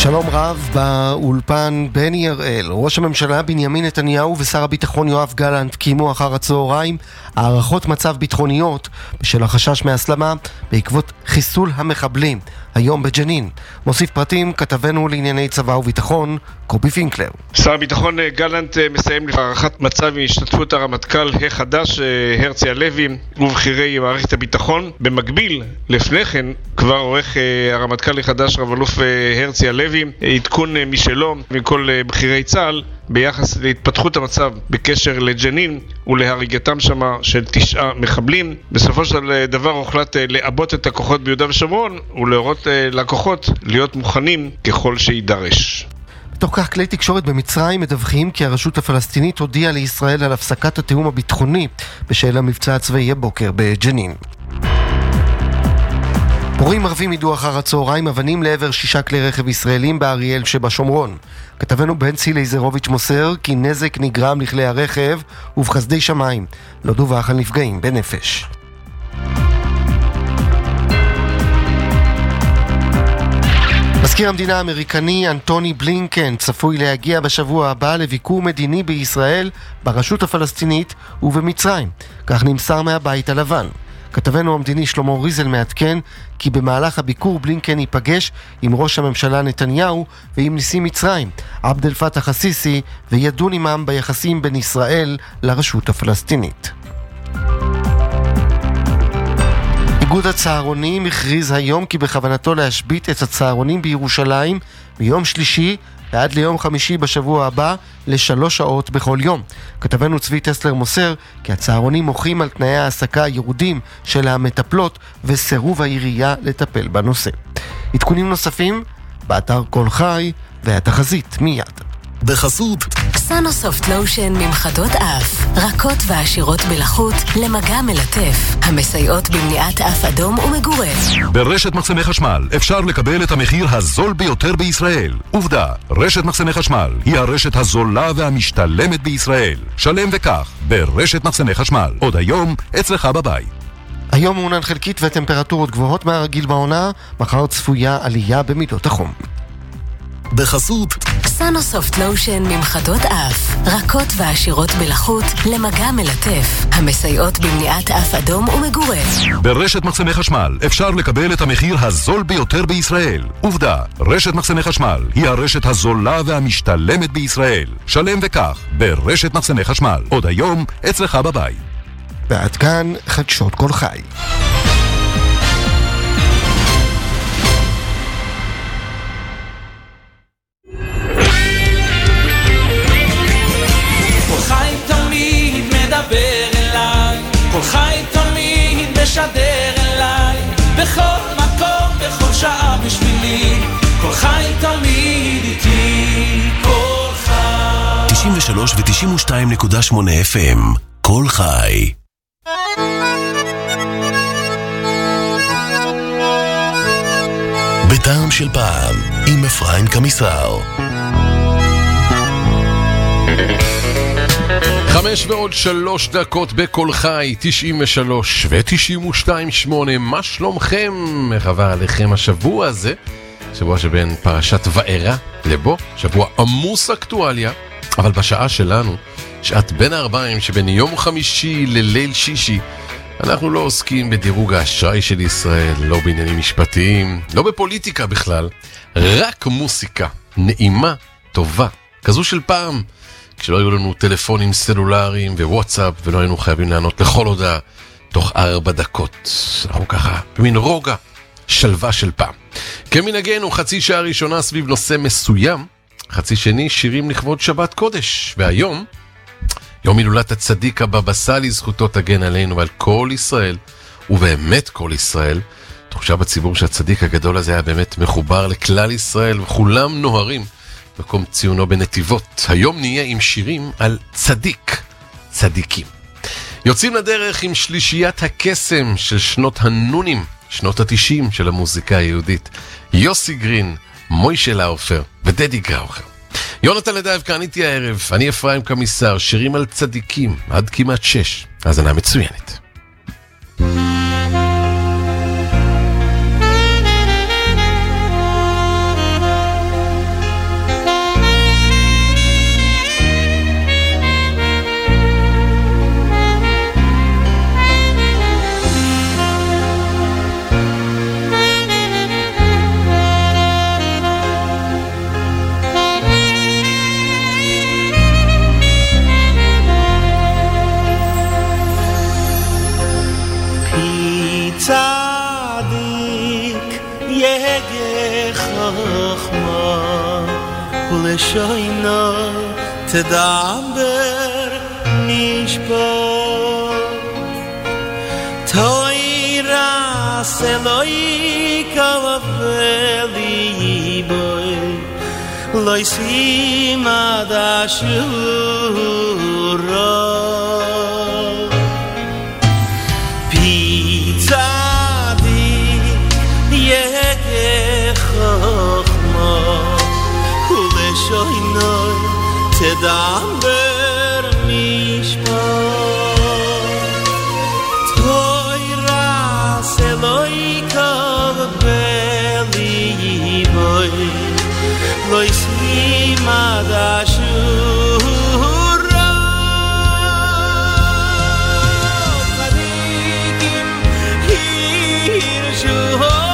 שלום רב באולפן בני הראל. ראש הממשלה בנימין נתניהו ושר הביטחון יואב גלנט קיימו אחר הצהריים הערכות מצב ביטחוניות בשל החשש מהסלמה בעקבות חיסול המחבלים היום בג'נין. מוסיף פרטים כתבנו לענייני צבא וביטחון קובי פינקלר. שר הביטחון גלנט מסיים הערכת מצב עם השתתפות הרמטכ"ל החדש הרצי הלוי ובכירי מערכת הביטחון. במקביל לפני כן כבר עורך הרמטכ"ל החדש רב אלוף הרצי הלוי עדכון משלו מכל בכירי צה"ל ביחס להתפתחות המצב בקשר לג'נין ולהריגתם שמה של 9 מחבלים. בסופו של דבר הוחלט לעבות את הכוחות ביהודה ושומרון ולהורות לכוחות להיות מוכנים ככל שידרש. בתוך כך כלי תקשורת במצרים מדווחים כי הרשות הפלסטינית הודיעה לישראל על הפסקת התיאום הביטחוני בשל המבצע הצבאי הבוקר בג'נין. פורעים ערבים ידעו אחר הצהריים אבנים לעבר 6 כלי רכב ישראלים באריאל שבשומרון. כתבנו בנצי לייזרוביץ' מוסר כי נזק נגרם לכלי הרכב ובחסדי שמיים. לא דווח על נפגעים בנפש. מזכיר המדינה האמריקני אנטוני בלינקן צפוי להגיע בשבוע הבא לביקור מדיני בישראל, ברשות הפלסטינית ובמצרים. כך נמסר מהבית הלבן. כתבנו המדיני שלמה ריזל מעדכן כי במהלך הביקור בלינקן ייפגש עם ראש הממשלה נתניהו ועם נשיא מצרים עבד אל פתח א-סיסי וידון עמם ביחסים בין ישראל לרשות הפלסטינית. איגוד הצהרונים הכריז היום כי בכוונתו להשבית את הצהרונים בירושלים מיום שלישי ועד ליום חמישי בשבוע הבא ל3 שעות בכל יום. כתבנו צבי טסלר מוסר כי הצהרונים מוחים על תנאי העסקה הירודים של המטפלות וסירוב העירייה לטפל בנושא. עדכונים נוספים באתר כל חי והתחזית מיד. בחסות סנוסופט לושן ממחטות אף, רכות ועשירות בלחות למגע מלטף, המסייעות במניעת אף אדום ומגורף. ברשת מחסני חשמל אפשר לקבל את המחיר הזול ביותר בישראל. עובדה, רשת מחסני חשמל היא הרשת הזולה והמשתלמת בישראל. שלם וכך ברשת מחסני חשמל, עוד היום אצלך בבית. היום מעונן חלקית וטמפרטורות גבוהות מהרגיל בעונה, מחר צפויה עלייה במידות החום. בחסות סנוסופט לושן ממחטות אף, רכות ועשירות בלחות למגע מלטף, המסייעות במניעת אף אדום ומגורף. ברשת מחסני חשמל אפשר לקבל את המחיר הזול ביותר בישראל. עובדה, רשת מחסני חשמל היא הרשת הזולה והמשתלמת בישראל. שלם וכך ברשת מחסני חשמל, עוד היום אצלך בבית. ועד כאן חדשות כל חי. כל חי תמיד משדר אליי, בכל מקום, בכל שעה בשבילי, כל חי תמיד איתי, כל חי 93 ו-92.8 FM, כל חי. בטעם של פעם, עם אפרים קמיסר. 5:03 בכל חי, 93 ו-92.8. מה שלומכם? איך עבר עליכם השבוע הזה? שבוע שבין פרשת וערה לבו, שבוע עמוס אקטואליה, אבל בשעה שלנו, שעת בין הערביים שבין יום חמישי לליל שישי, אנחנו לא עוסקים בדירוג האשראי של ישראל, לא בעניינים משפטיים, לא בפוליטיקה בכלל, רק מוסיקה נעימה, טובה, כזו של פעם, כשלא היו לנו טלפונים סלולריים ווואטסאפ, ולא היינו חייבים לענות לכל הודעה תוך 4 דקות. אנחנו ככה, במין רוגע, שלווה של פעם. כמנהגנו, חצי שעה ראשונה סביב נושא מסוים, חצי שני שירים לכבוד שבת קודש. והיום, יום הילולת הצדיק הבבא סאלי, זכותו תגן עלינו ועל כל ישראל, ובאמת כל ישראל. תחושה בציבור שהצדיק הגדול הזה היה באמת מחובר לכלל ישראל, וכולם נוהרים מקום ציונו בנתיבות. היום נהיה עם שירים על צדיק, צדיקים. יוצאים לדרך עם שלישיית הקסם של שנות הנונים, שנות ה-90 של המוזיקה היהודית. יוסי גרין, מוישה לאופר ודדי גראוכר. יונתן לדייב כאן איתי הערב, אני אפרים קמיסר, שירים על צדיקים עד כמעט 6. האזנה מצוינת. ולשוינו תדבר נשפוט תוירה סלוי כבלי בוי לא ישים עד השורו פיצדי יגה חוכמה ולשוינו תדבר משפט תוירה סלוי כבלי בוי לא ישים עד השורה צדיקים ירשו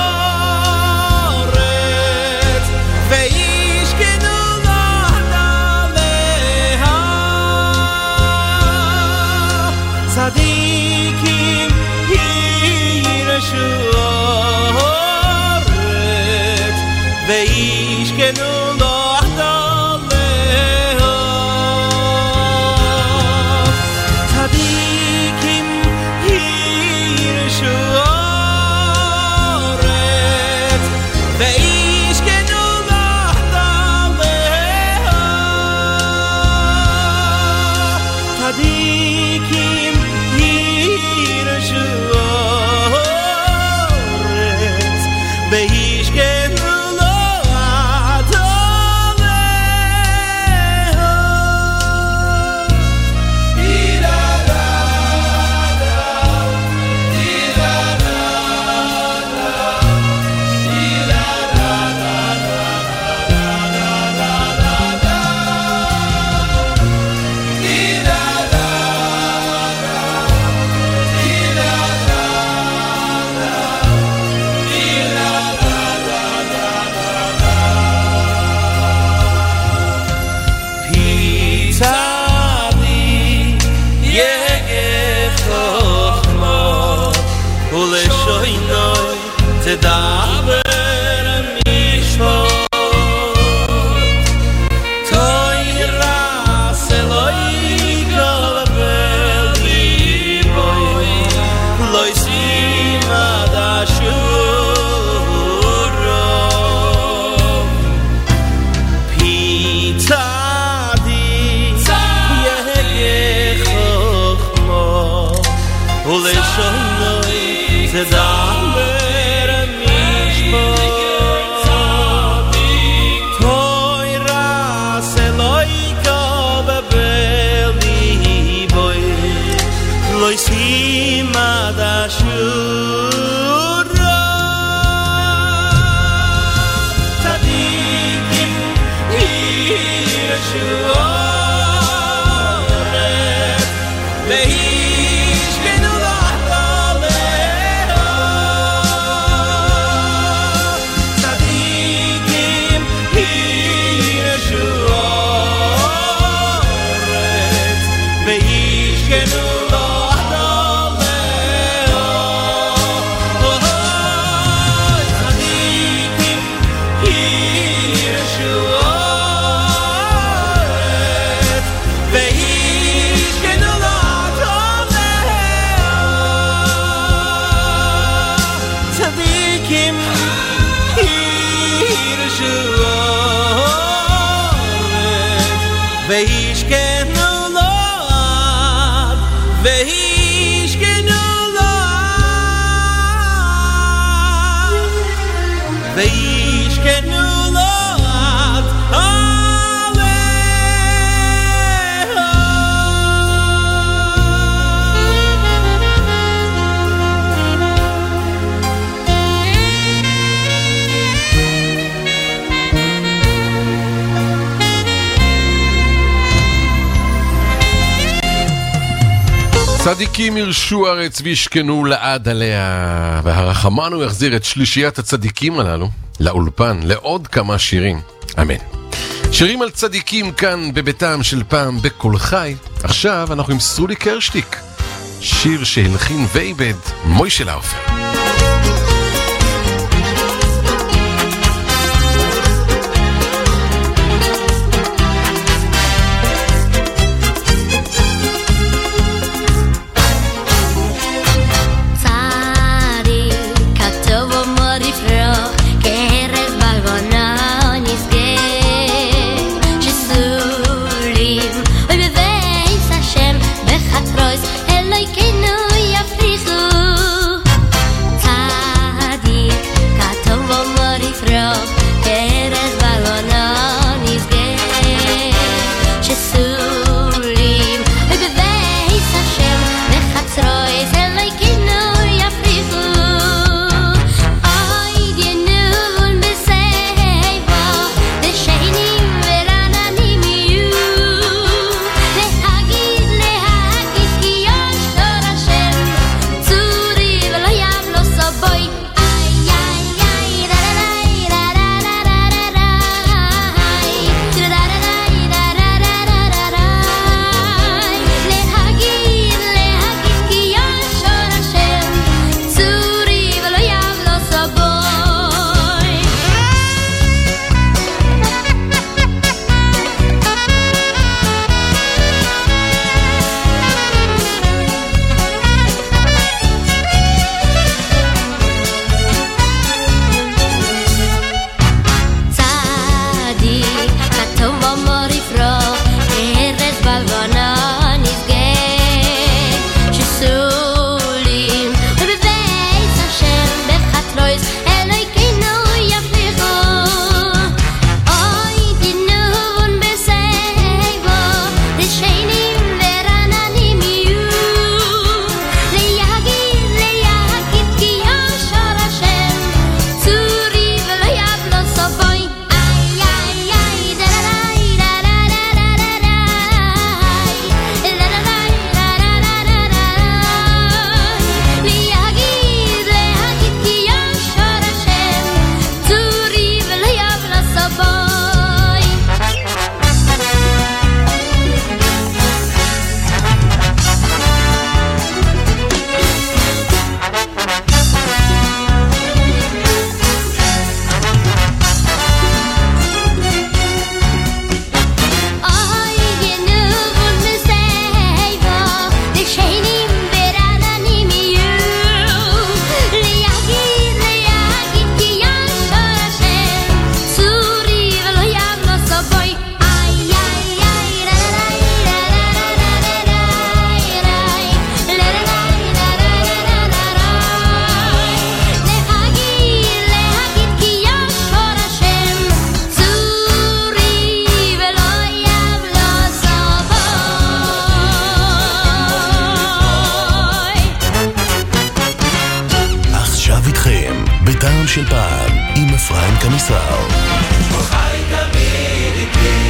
אורץ וישכנו לעדליה צדיקים ירשו אורץ וישכנו תדבר משפט תוירה סלוי כבלי בוי לא ישים עד השורו פיצדי יגה חוכמה ולשוינו תדבר לא ישים עד השורה צדיקים ירשו אורץ וישכנו לעדליה צדיקים ירשו אורץ וישכנו וישכנו לעד וישכנו לעד וישכנו לעד צדיקים ירשו ארץ וישכנו לעד עליה, והרחמן הוא יחזיר את שלישיית הצדיקים הללו לאולפן לעוד כמה שירים, אמן. שירים על צדיקים כאן בביתם של פעם בכל חי. עכשיו אנחנו עם סרולי קרשטיק, שיר שהלחין ואיבד מוישה לאופר. של פעם, עם אפרים קמיסר. כל חי תמיד איתי.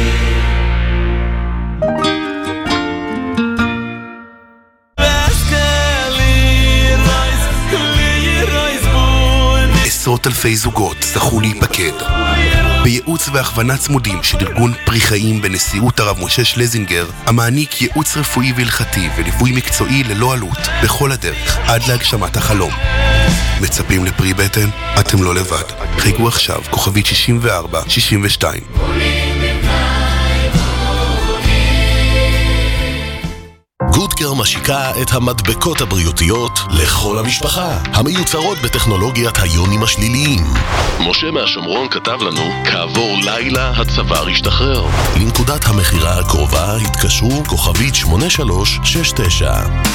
עשרות אלפי זוגות זכו להיפקד. בייעוץ והכוונה צמודים של ארגון פרי חיים בנשיאות הרב משה שלזינגר, המעניק ייעוץ רפואי והלכתי וליווי מקצועי ללא עלות בכל הדרך עד להגשמת החלום. מצפים לפרי בטן? אתם לא לבד. חייגו עכשיו, כוכבית 6462. גודקר משיקה את המדבקות הבריאותיות לכל המשפחה, המיוצרות בטכנולוגיית היונים השליליים. משה מהשומרון כתב לנו, כעבור לילה הצוואר השתחרר. לנקודת המחירה הקרובה התקשרו כוכבית 8369.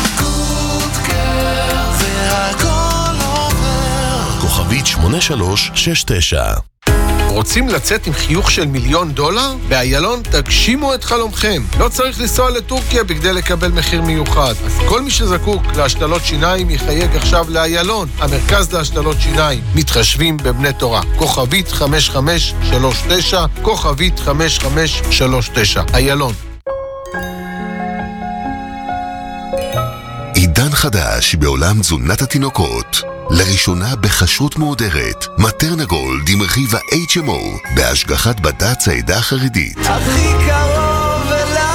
גודקר זה הכל עובר. כוכבית 8369. רוצים לצאת עם חיוך של $1,000,000? באיילון תגשימו את חלומכם. לא צריך לנסוע לטורקיה בכדי לקבל מחיר מיוחד. אז כל מי שזקוק להשתלות שיניים יחייג עכשיו לאיילון, המרכז להשתלות שיניים. מתחשבים בבני תורה. כוכבית 5539, כוכבית 5539. איילון. עידן חדש בעולם תזונת התינוקות. לראשונה בחשות מהודרת, מטרנה גולד עם רכיב ה-HMO בהשגחת בד"ץ העדה החרדית. הכי קרוב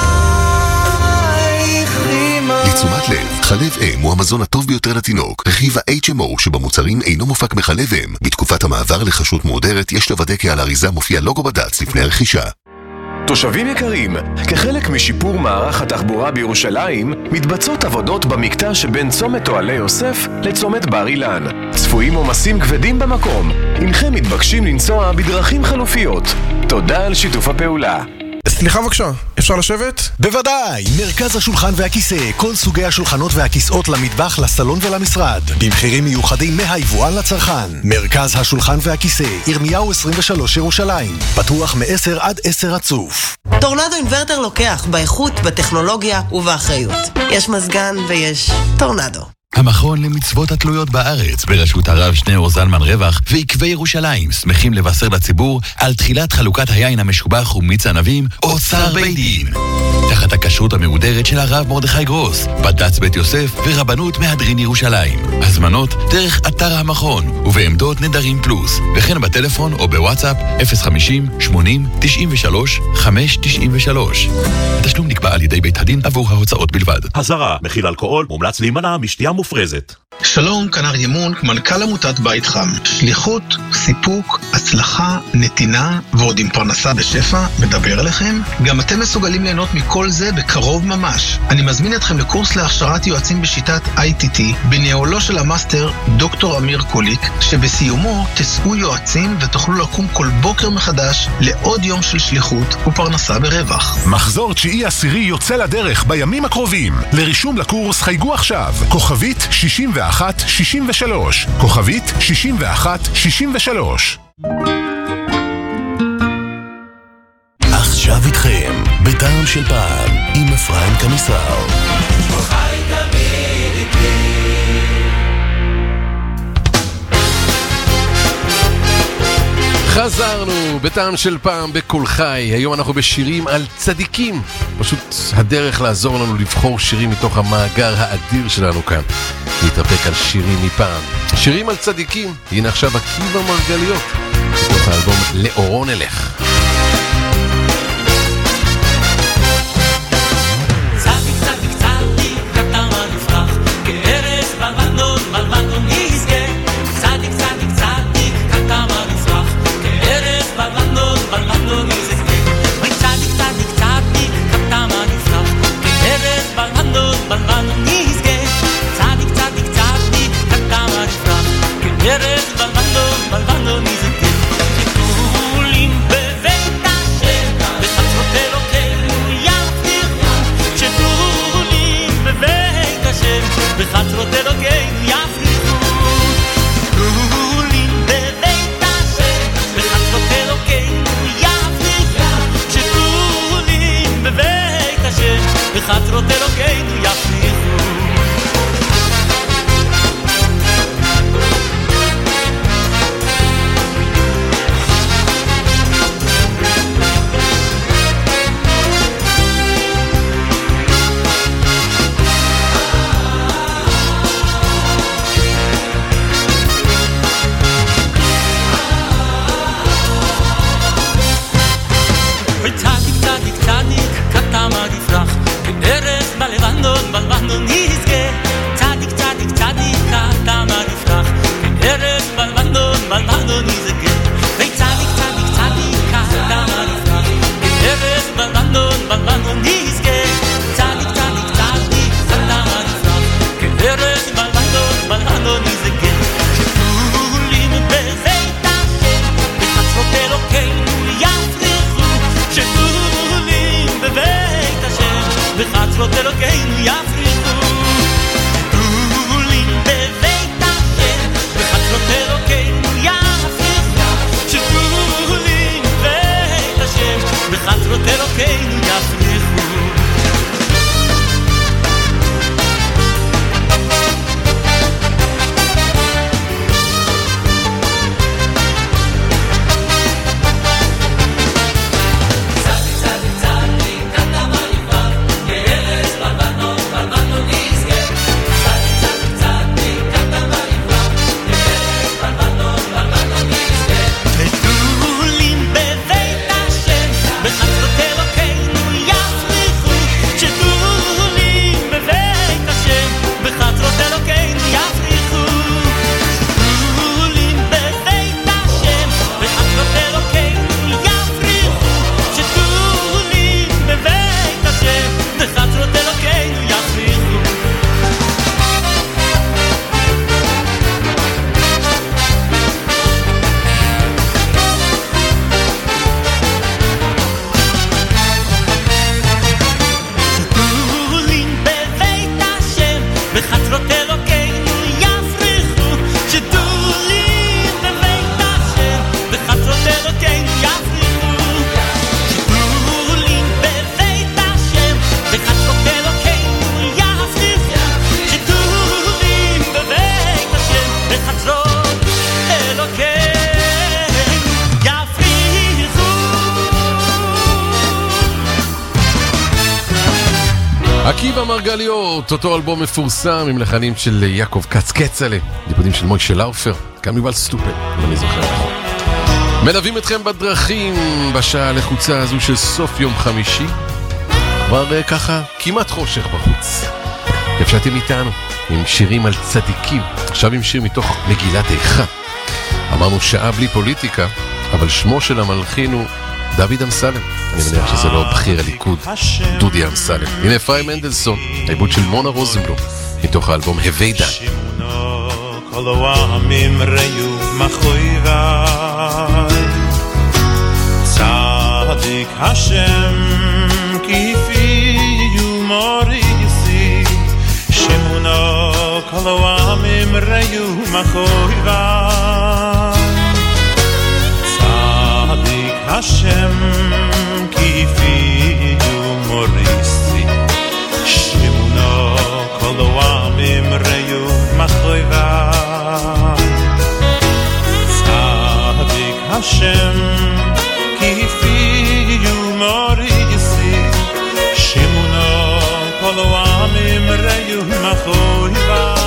אלייך אמא. לתשומת לב, חלב אם הוא המזון הטוב ביותר לתינוק. רכיב ה-HMO שבמוצרים אינו מופק מחלב אם. בתקופת המעבר לחשות מהודרת יש לוודא כי על האריזה מופיע לוגו בד"ץ לפני הרכישה. תושבים יקרים, כחלק משיפור מערך התחבורה בירושלים, מתבצעות עבודות במקטע שבין צומת אוהלי יוסף לצומת בר אילן. צפויים עומסים כבדים במקום, אינכם מתבקשים לנסוע בדרכים חלופיות. תודה על שיתוף הפעולה. סליחה בבקשה, אפשר לשבת? בוודאי, מרכז השולחן והכיסא, כל סוגי השולחנות והכיסאות למטבח, לסלון ולמשרד, במחירים מיוחדים מהיבואן לצרכן. מרכז השולחן והכיסא, ירמיהו 23 ירושלים, פתוח מ-10 עד 10 רצוף. טורנדו אינברטר לוקח באיכות, בטכנולוגיה ובאחריות. יש מזגן ויש טורנדו. המכון למצוות התלויות בארץ בראשות הרב שניאור זלמן רווח ועקבי ירושלים שמחים לבשר לציבור על תחילת חלוקת היין המשובח ומיץ ענבים אוצר בית דין תחת הכשרות המהודרת של הרב מרדכי גרוס, בד"ץ בית יוסף ורבנות מהדרין ירושלים. הזמנות דרך אתר המכון ובעמדות נדרים פלוס, וכן בטלפון או בוואטסאפ 050-80-93-593. התשלום נקבע על ידי בית הדין עבור ההוצאות בלבד. הזרה, מכיל אלכוהול, מומלץ להימנע משתייה מופרזת. שלום, כאן אריה מון, מנכ"ל עמותת בית חם. שליחות, סיפוק, הצלחה, נתינה ועוד עם פרנסה בשפע מדבר אליכם. גם אתם מסוגלים ליהנות מכל זה בקרוב ממש. אני מזמין אתכם לקורס להכשרת יועצים בשיטת ITT בניהולו של המאסטר דוקטור אמיר קוליק, שבסיומו תסעו יועצים ותוכלו לקום כל בוקר מחדש לעוד יום של שליחות ופרנסה ברווח. מחזור 9/10 יוצא לדרך בימים הקרובים. לרישום לקורס חייגו עכשיו, כוכבית 6163, כוכבית 6163. עכשיו איתכם, בטעם של פעם, עם אפרים קמיסר. כל חי תמיד איתי. חזרנו בטעם של פעם בכל חי. היום אנחנו בשירים על צדיקים. פשוט הדרך לעזור לנו לבחור שירים מתוך המאגר האדיר שלנו כאן. להתרפק על שירים מפעם. שירים על צדיקים. הנה עכשיו עקיבא מרגליות מתוך האלבום לאורו נלך. צדיק צדיק צדיק קטן נפרח כערס בלבנון בלבנון יזכה. צדיק צדיק צדיק קטן נפרח כערס בלבנון בלבנון יזכה. צדיק צדיק צדיק קטן נפרח כערס בלבנון בלבנון יזכה. צדיק צדיק צדיק קטן נפרח כערס בלבנון בלבנון יזכה. שתולים בבית השם בחצרות אלוקינו יבטיחו. שתולים בבית השם בחצרות אלוקינו יבטיחו. עקיבא מרגליות, אותו אלבום מפורסם עם לחנים של יעקב קצקצלה, דיבודים של מוישה לאופר, גם יובל סטופל, אם אני זוכר נכון. מלווים אתכם בדרכים בשעה הלחוצה הזו של סוף יום חמישי, כבר ככה כמעט חושך בחוץ. יפשעתם איתנו עם שירים על צדיקים, עכשיו עם שיר מתוך מגילת איכה. אמרנו שעה בלי פוליטיקה, אבל שמו של המלחין הוא דוד אמסלם. אני מניח שזה לא בחיר הליכוד, דודי אמסלם. הנה אפרים מנדלסון, העיבוד של מונה רוזנבלום, מתוך האלבום הווי דן. כל העמים ראו מחויבי, צדיק השם כפי יומוריסי, שמונו כל העמים ראו מחויבי, צדיק השם כפי יומוריסי, שמונו כל העמים ראו מחויבי, צדיק השם כפי יומוריסי, שמונו כל העמים ראו מחויבי.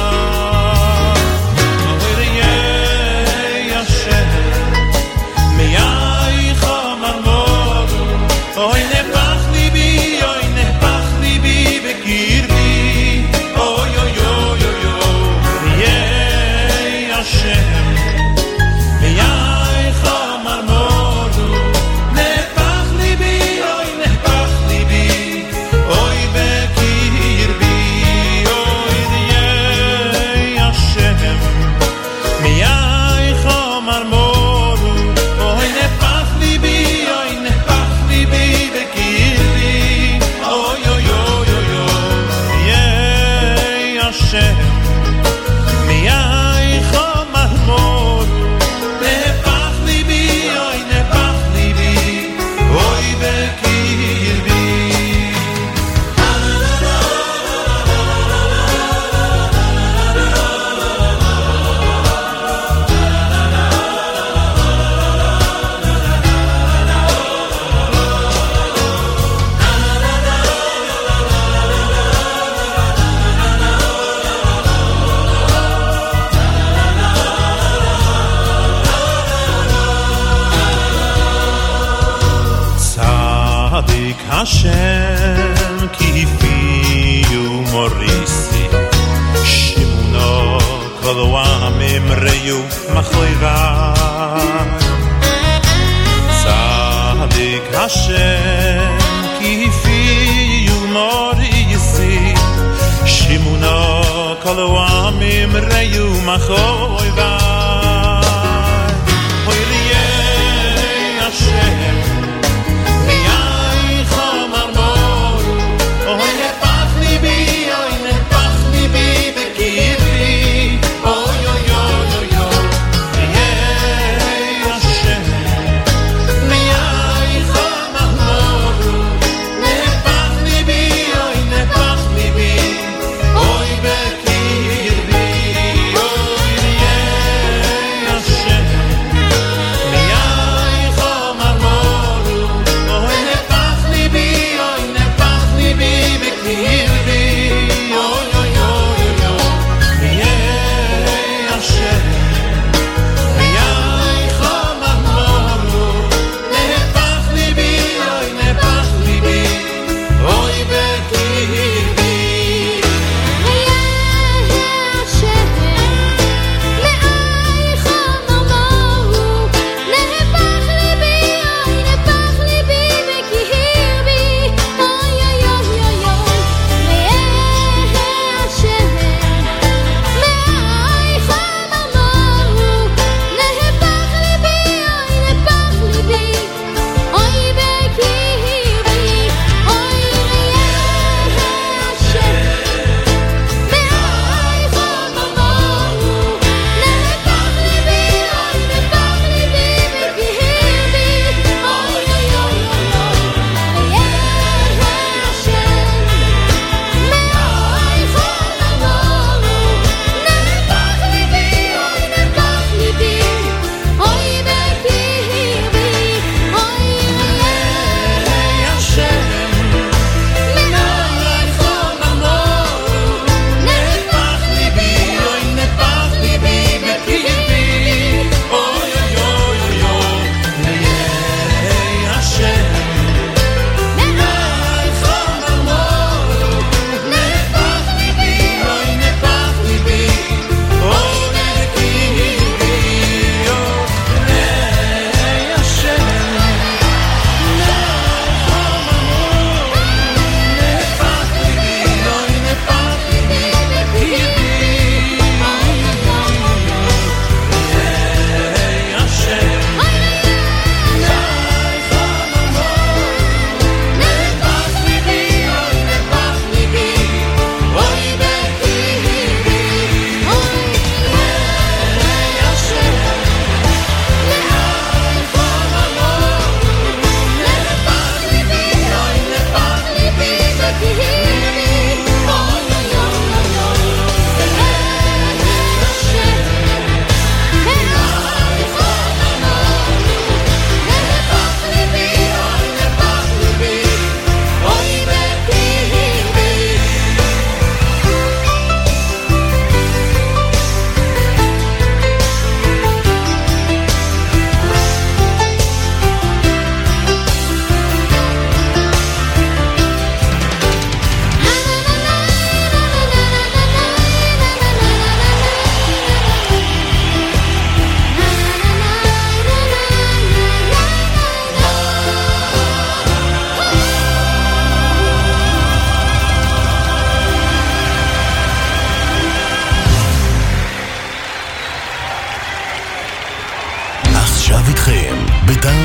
השם כפי יומוריסי, שמונו כל העמים ראו מחויבי, צדיק השם כפי יומוריסי, שמונו כל העמים ראו מחויבי. אוירי השם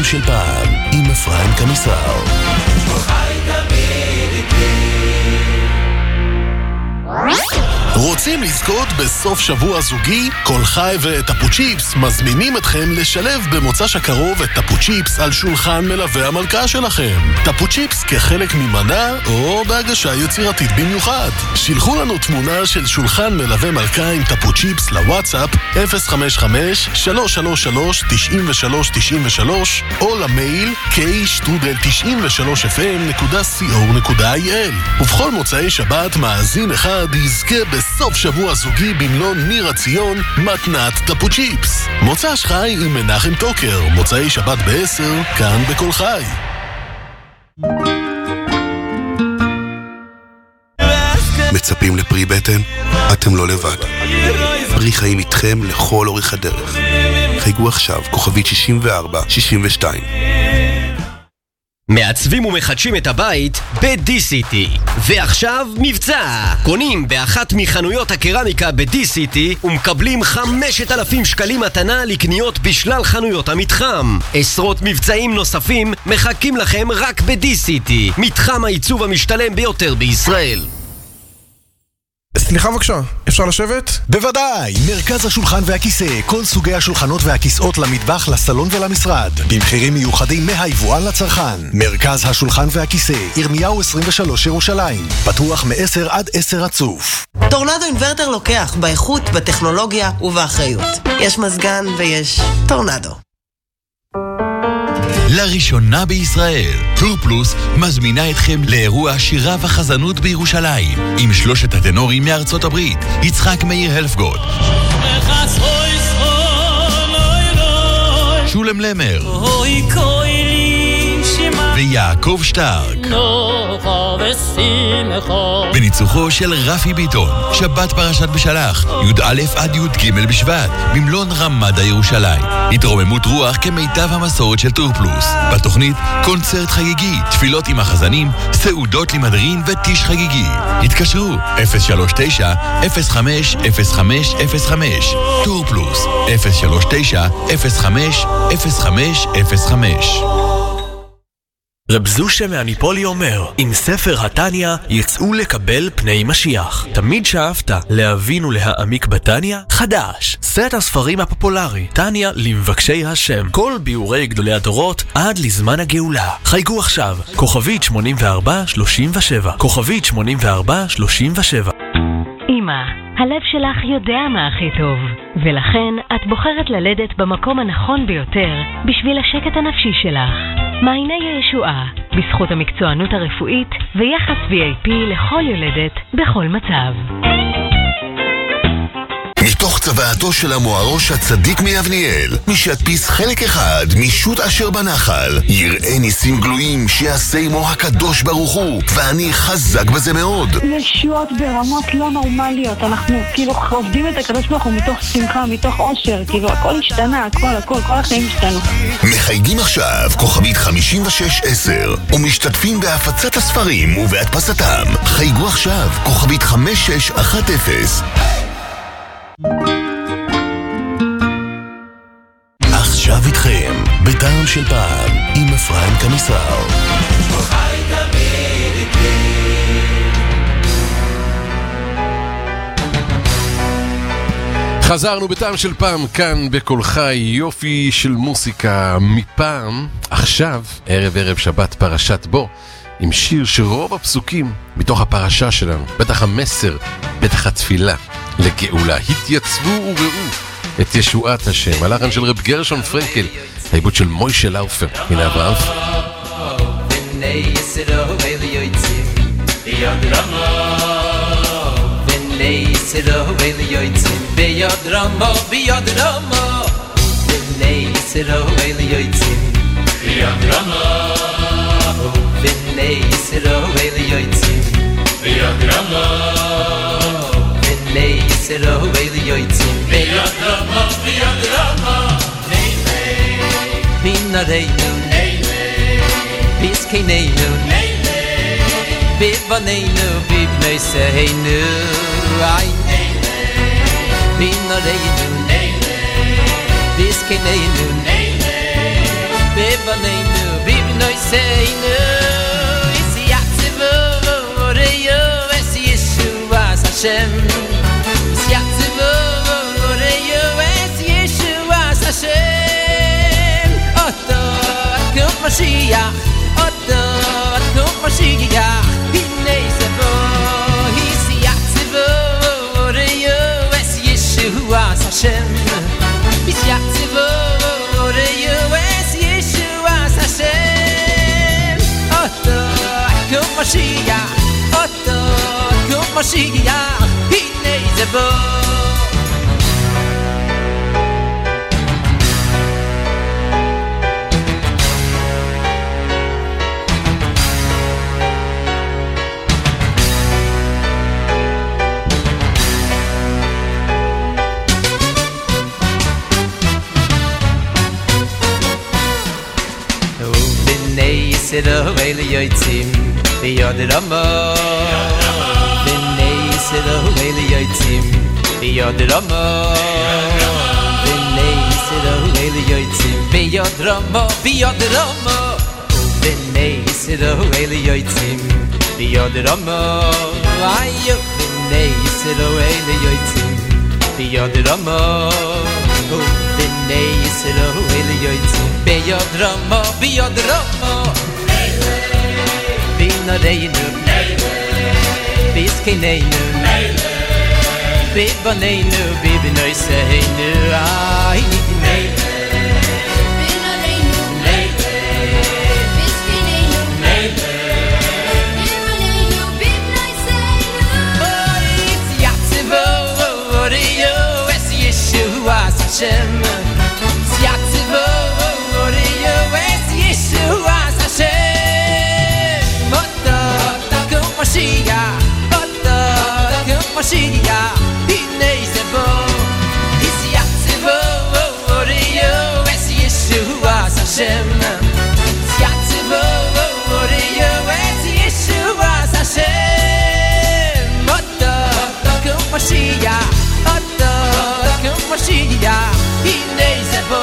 של פעם, עם אפרים קמיסר. רוצים לזכות בסוף שבוע זוגי? כל חי וטפו צ'יפס מזמינים אתכם לשלב במוצ"ש הקרוב את טפו צ'יפס על שולחן מלווה המלכה שלכם. טפו צ'יפס כחלק ממנה או בהגשה יצירתית במיוחד. שילחו לנו תמונה של שולחן מלווה מלכה עם טפו צ'יפס לוואטסאפ 055-333-9393 או למייל k-93fm.co.il. ובכל מוצאי שבת מאזין אחד יזכה בסוף שבוע זוגי במלון ניר הציון מתנת טפו צ'יפס. מוצ"ש חי עם מנחם טוקר, מוצאי שבת ב-10 כאן בכל חי. מצפים לפרי בטן? אתם לא לבד. פרי חיים איתכם לכל אורך הדרך. חייגו עכשיו, כוכבית 6462. מעצבים ומחדשים את הבית ב-D-City. ועכשיו מבצע! קונים באחת מחנויות הקרמיקה ב-D-City ומקבלים 5,000 שקלים מתנה לקניות בשלל חנויות המתחם. עשרות מבצעים נוספים מחכים לכם רק ב-D-City, מתחם העיצוב המשתלם ביותר בישראל. סליחה בבקשה, אפשר לשבת? בוודאי! מרכז השולחן והכיסא, כל סוגי השולחנות והכיסאות למטבח, לסלון ולמשרד. במחירים מיוחדים מהיבואן לצרכן. מרכז השולחן והכיסא, ירמיהו 23 ירושלים. פתוח מ-10 עד 10 רצוף. טורנדו אינברטר לוקח באיכות, בטכנולוגיה ובאחריות. יש מזגן ויש טורנדו. לראשונה בישראל, טור פלוס מזמינה אתכם לאירוע שירה וחזנות בירושלים עם שלושת הטנורים מארצות הברית, יצחק מאיר הלפגוט, שולם למר ויעקב שטרק, בניצוחו של רפי ביטון. שבת פרשת בשלח, י"א עד י"ג בשבט, במלון רמדה ירושלים. התרוממות רוח כמיטב המסורת של טור פלוס. בתוכנית קונצרט חגיגי, תפילות עם החזנים, סעודות למדרין וטיש חגיגי. התקשרו 039-05-0505. טור פלוס 039-05-0505. רב זושה מהניפולי אומר, עם ספר התניה יצאו לקבל פני משיח. תמיד שאפת להבין ולהעמיק בתניה? חדש, סט הספרים הפופולרי, תניה למבקשי השם. כל ביאורי גדולי הדורות עד לזמן הגאולה. חייגו עכשיו, כוכבית 8437, כוכבית 8437. אמא, הלב שלך יודע מה הכי טוב, ולכן את בוחרת ללדת במקום הנכון ביותר בשביל השקט הנפשי שלך. מעייני הישועה, בזכות המקצוענות הרפואית ויחס VIP לכל יולדת בכל מצב. מתוך צוואתו של המוארוש הצדיק מיבניאל, מי שידפיס חלק אחד משו"ת אשר בנחל, יראה ניסים גלויים שיעשה עמו הקדוש ברוך הוא, ואני חזק בזה מאוד. ישועות ברמות לא נורמליות, אנחנו כאילו עובדים את הקדוש ברוך הוא מתוך שמחה, מתוך עושר, כאילו הכל השתנה, הכל, כל החיים השתנו. מחייגים עכשיו כוכבית 5610 ומשתתפים בהפצת הספרים ובהדפסתם. חייגו עכשיו כוכבית 5610. עכשיו איתכם בטעם של פעם עם אפרים קמיסר. חזרנו בטעם של פעם כאן בכל חי, יופי של מוסיקה מפעם. עכשיו ערב ערב שבת פרשת בו, עם שיר שרוב הפסוקים מתוך הפרשה שלנו, בטח המסר, בטח התפילה לגאולה. התייצבו וראו את ישועת השם, הלחן של רב גרשון פרנקל, העיבוד של מוישה לאופר. הנה אברהם Sero veli yoitzim beyad rama neile binareinu neile biskeneinu neile bivaneinu bibneiseinu ay neile binareinu neile biskeneinu neile בבנינו בבנויסנו יסיעצבו ראיו אס ישוע השם יסיעצבו ראיו אס ישוע השם אותו אתקום משיח אותו אתקום משיח הנה סבו יסיעצבו ראיו אס ישוע השם יסיעצבו ראיו אס ישוע השם אותו אתקום משיח אותו אתקום משיח הנה סבו Sero ele yoitzim biyod ramo Bnei sero ele yoitzim biyod ramo Bnei sero ele yoitzim biyod ramo Bnei sero ele yoitzim biyod ramo Ayo Bnei sero ele yoitzim biyod ramo Bnei sero ele yoitzim biyod ramo Binareinu Biskeneinu Bibaneinu Bibinoiseinu Ay Binareinu Biskeneinu Bibaneinu Bibinoiseinu Oy Siatzivo Oriyo Es Yeshua Hashem Siatzivo Oriyo Es Yeshua Hashem Mashiach, Oto, Mashiach, Hinei Zebo, Yisyatzvo, Oriyo, Es Yeshua Hashem, Yisyatzvo, Oriyo, Es Yeshua Hashem, Oto, Mashiach, Oto, Mashiach, Hinei Zebo.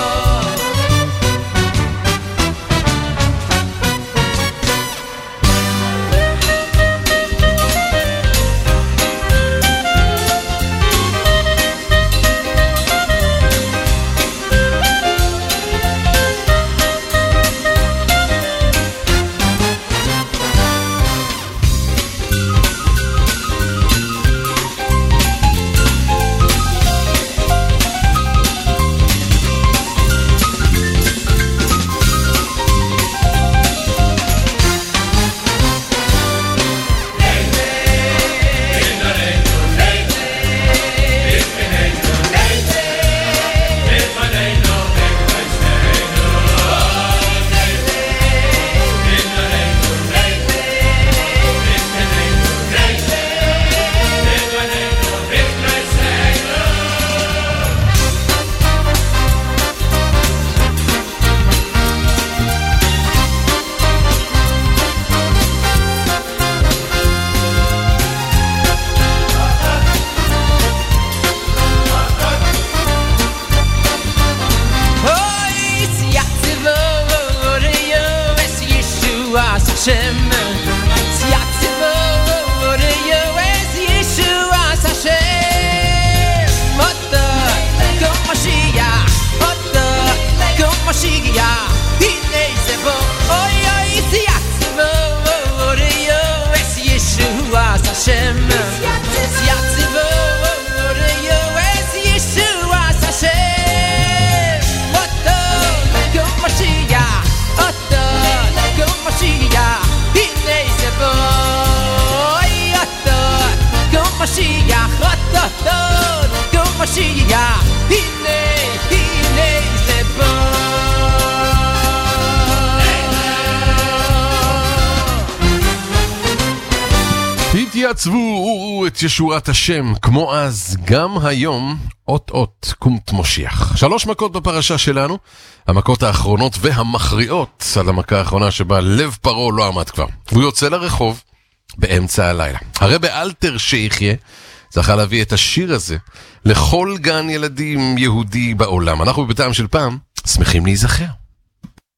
התייצבו את ישועת השם, כמו אז, גם היום, אות אות קומת מושיח. 3 מכות בפרשה שלנו, המכות האחרונות והמכריעות על המכה האחרונה שבה לב פרעה לא עמד כבר. והוא יוצא לרחוב באמצע הלילה. הרב אלתר שיחיה זכה להביא את השיר הזה לכל גן ילדים יהודי בעולם. אנחנו בביתם של פעם שמחים להיזכר.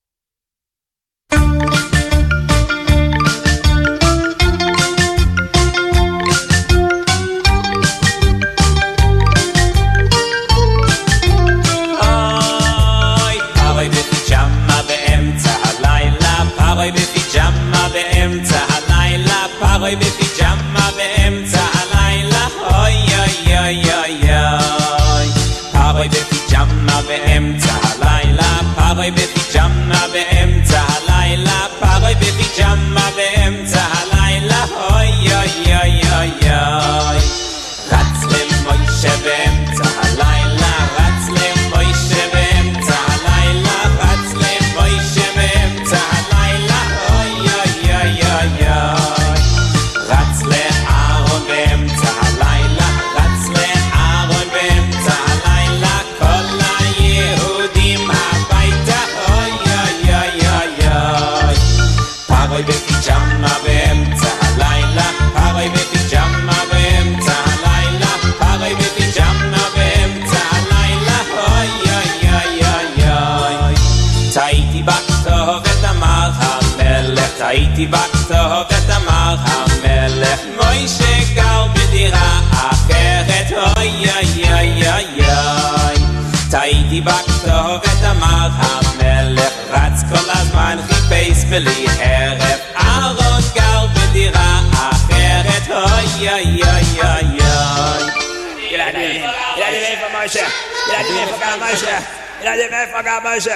פרוי בפיג'מה באמצע הלילה, פרוי בפיג'מה באמצע הלילה, פרוי בפיג'מה באמצע הלילה, אוי אוי אוי אוי אוי. רץ למוישה באמצע הלילה, רץ למוישה באמצע הלילה, רץ למוישה באמצע הלילה, אוי אוי אוי אוי אוי. רץ לאהרון באמצע הלילה, רץ לאהרון באמצע הלילה, כל היהודים הביתה, אוי אוי אוי אוי אוי. פרוי בפיג'מה באמצע הלילה, פרוי בפיג'מה באמצע הלילה, פרוי בפיג'מה באמצע הלילה, אוי אוי אוי אוי אוי. טעיתי בכתובת אמר המלך, טעיתי בכתובת אמר המלך, מוישה גר בדירה אחרת, אוי אוי אוי אוי אוי. טעיתי בכתובת אמר המלך, רץ כל הזמן חיפש בלי הרף, אהרון גר בדירה אחרת, אוי אוי אוי אוי אוי. ילדים איפה מוישה? ילדים איפה גר מוישה? ילדים איפה גר מוישה?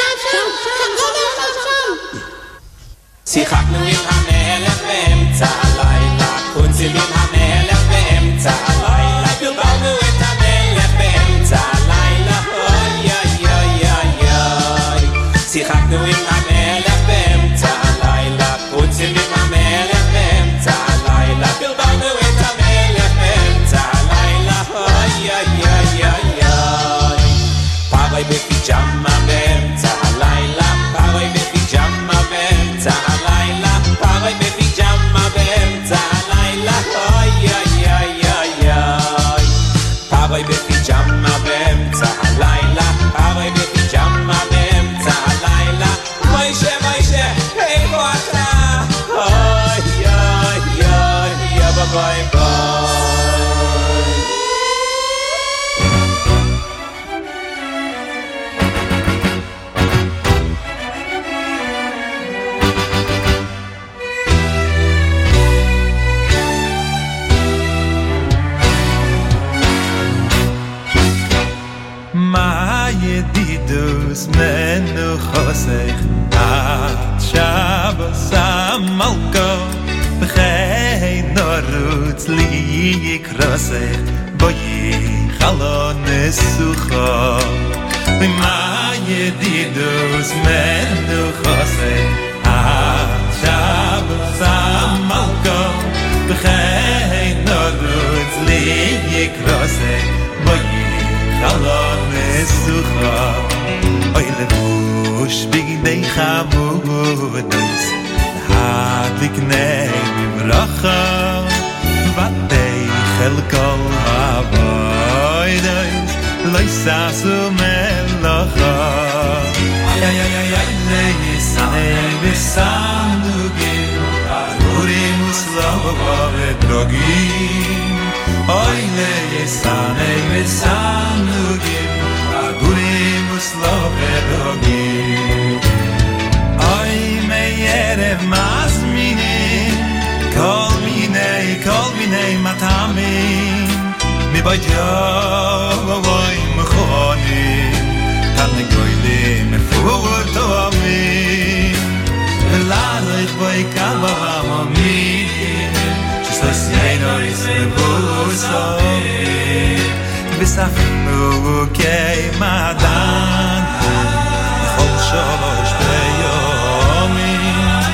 שיחקנו עם המלך באמצע הלילה, קונצים עם המלך באמצע הלילה, בלבלנו את המלך באמצע הלילה, אוי אוי אוי אוי אוי. שיחקנו עם המלך באמצע הלילה, קונצים עם המלך באמצע הלילה, בלבלנו את המלך באמצע הלילה, אוי אוי אוי אוי אוי. פרוי בפיג'מה באמצע הלילה, פרוי בפיג'מה באמצע הלילה, פרוי בפיג'מה באמצע הלילה, אוי אוי אוי אוי אוי. פרוי בפיג'מה באמצע הלילה, פרוי בפיג'מה באמצע הלילה, מוישה מוישה איפה אתה? אוי אוי אוי אוי ביי ביי. מה ידידוס מנוחוסך עד שבוס המלכו בחי נורוץ לי יקרוסך בואי חלון נסוכו. מה ידידוס מנוחוסך עד שבוס המלכו בחי נורוץ לי יקרוסך בואי חלון נסוכה. אוי לבוש בגדי חמודוס להדליק נעים ברכה ותאכל כל הבוידוס לא יססו מלאכה. איי איי איי איי ליסני בסנדוגים ארורים וסלובה ודרוגים. אוי ליסני בסנדוגים ארורים וסלובה ודרוגים. אוי מערב מזמינים כל מיני מטעמים מבית יבואי מכונים תרנגולים מפורטומים ולעריך בוי כמה עממים שסלסיינו יסבוסומים וספנוקי מדען בכל שלוש ביומים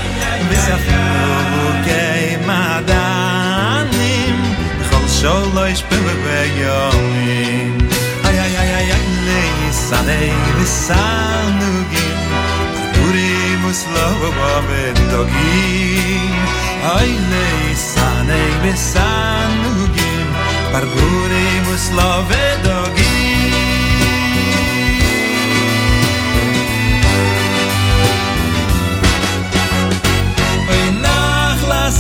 וספנוקי מדענים בכל שלוש ביומים. איי איי איי איי ליסני וסנוגים ארורים וסלובה ודוגים. אוי ליסני וסנוגים ארורים וסלובה ודוגים. אוי נחלס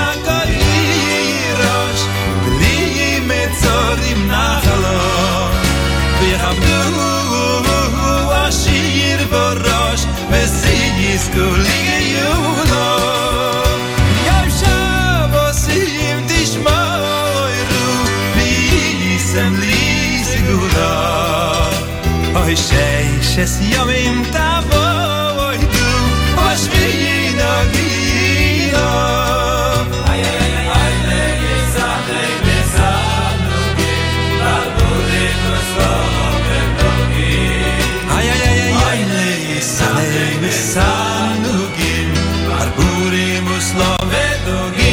יעקוירוש בלי מצורים נחלות ויכבדו השיר בראש וסיסקו לי יהודו. יום שבוסים תשמעו ויסם לי סגודו. Shes yomim tavoy du was vi nagino ay ay ay ay le yesane besanu ge albule noslovedogi ay ay ay ay le yesane besanu ge albule noslovedogi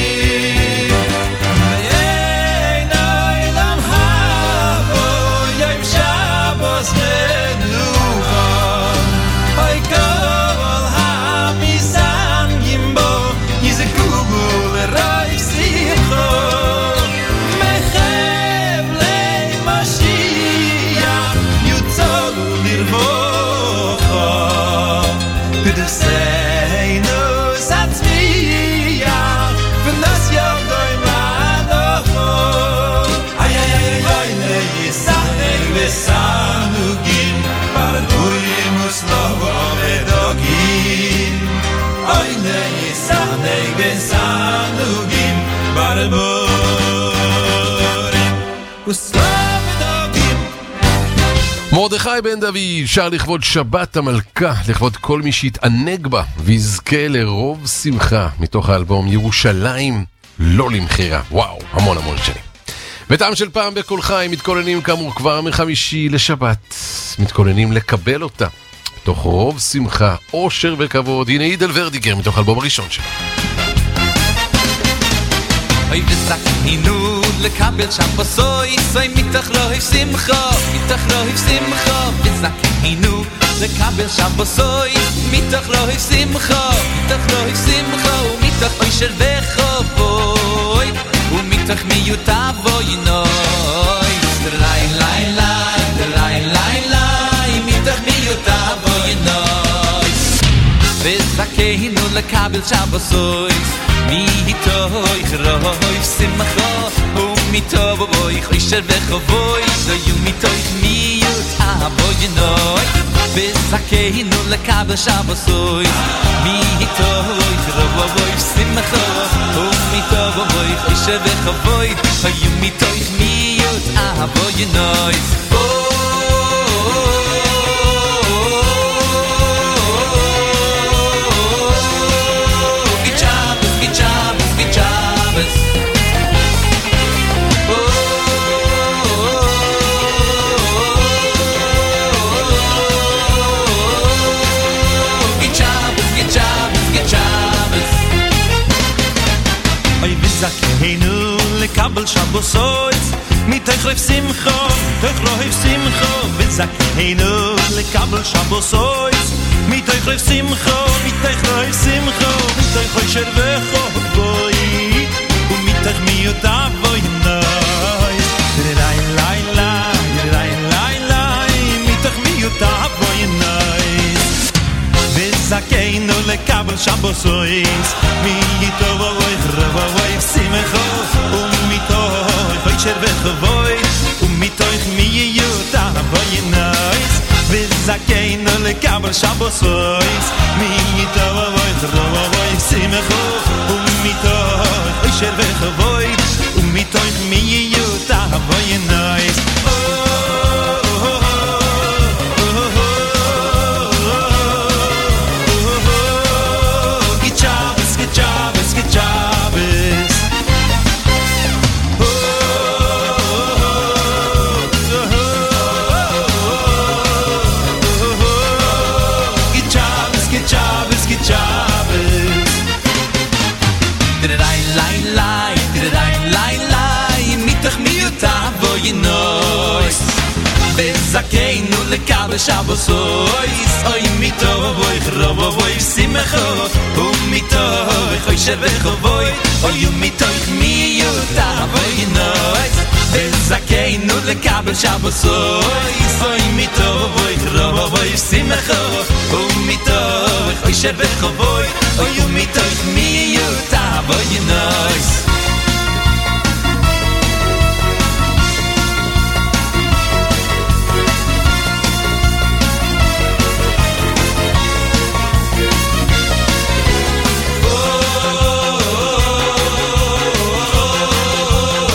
מרדכי בן דוד שר לכבוד שבת המלכה, לכבוד כל מי שיתענג בה ויזכה לרוב שמחה, מתוך האלבום ירושלים לא למחירה. וואו, המון המון שנים. וטעם של פעם בכל חי, מתכוננים כאמור כבר מחמישי לשבת, מתכוננים לקבל אותה מתוך רוב שמחה, אושר וכבוד. הנה עידל ורדיגר מתוך האלבום הראשון שלו. אוי וזכינו לקבל שם בסוי סוי מתוך רוב שמחה, מתוך רוב שמחה. וזכינו לקבל שם בסוי מתוך רוב שמחה, מתוך רוב שמחה. ומתוך אושר וחבוי ומתוך מיות אבוי נוי דרי לי לי דרי לי לי מתוך מיות אבוי נוי. וזכינו לקבל שם בסוי מתוך רוב שמחה ומתוך אושר וחבוי ומתוך מיות אבוי נוי. וזכינו לקבל שם בסוי מתוך רוב שמחה ומתוך אושר וחבוי ומתוך מיות אבוי נוי. זכינו לקבל שבוסויס מתוך רוב שמחה, מתוך רוב שמחה. וזכינו לקבל שבוסויס מתוך רוב שמחה, מתוך רוב שמחה. מתוך אושר וחבוי ומתוך מיות אבוי נוי דרי לי לי דרי לי לי מתוך מיות אבוי נוי. וזכינו לקבל שבוסויס מתוך רוב שמחה ומתוך אושר וחבוי ומתוך מיות אבוי נוי. וזכינו לקבל שבוסויס מתוך רוב שמחה ומתוך אושר וחבוי ומתוך מיות אבוי נוי. וזכינו לקבל שבוסויס אוי מתוך רוב שמחה ומתוך אושר וחבוי אוי ומתוך מיות אבוי נוי. וזכינו לקבל שבוסויס אוי מתוך רוב שמחה ומתוך אושר וחבוי אוי ומתוך מיות אבוי נוי.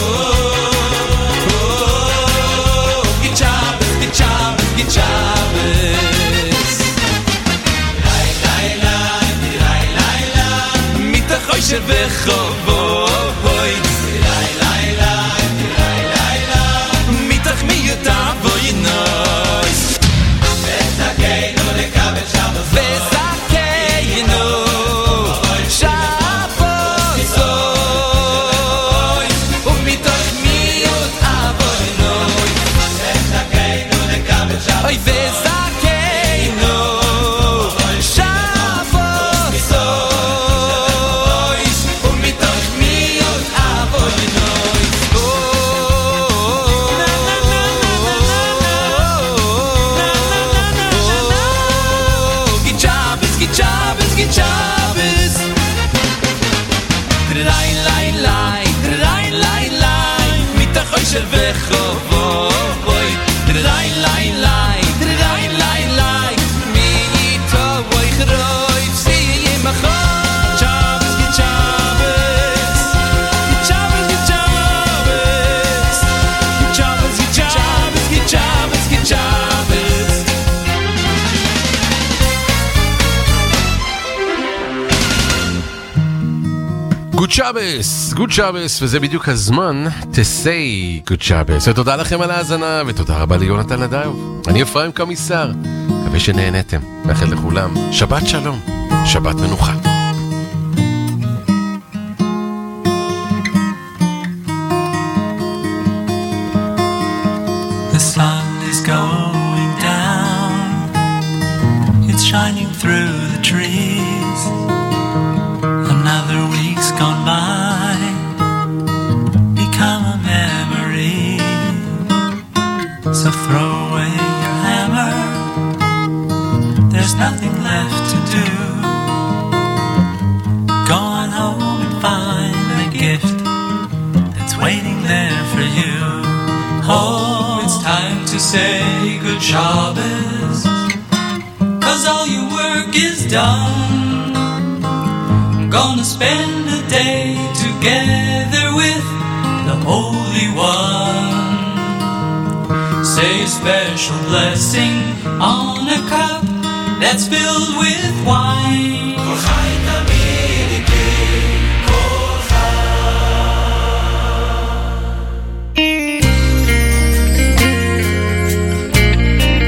Shabbos חוישת וחובוי מתוך מיותה בוי נויס וזכינו לקבל שבוס וזכינו שבוס ומתוך מיותה בוי נויס וזכינו לקבל שבוס וזכינו שבוס ומתוך מיותה בוי נויס Get Shabbos Rai lai lai Rai lai lai Mitach oishel vechovoi Rai lai lai Rai lai lai Mito voich roi V'siyim achoi Shabbos, get Shabbos Get Shabbos, get Shabbos Get Shabbos, get Shabbos Get Shabbos, get Shabbos גוד שבס, גוד שבס, וזה בדיוק הזמן to say גוד שבס. ותודה לכם על ההאזנה, ותודה רבה ליונתן לדיוב. אני אפרים קמיסר, מקווה שנהנתם. מאחל לכולם שבת שלום, שבת מנוחה. The sun is going down. It's shining through the trees. Another week's gone by, become a memory. So throw away your hammer, there's nothing left to do. Go on home and find the gift that's waiting there for you. Oh, it's time to say good Shabbos, 'cause all your work is done. Gonna spend a day together with the Holy One. Say a special blessing on a cup that's filled with wine.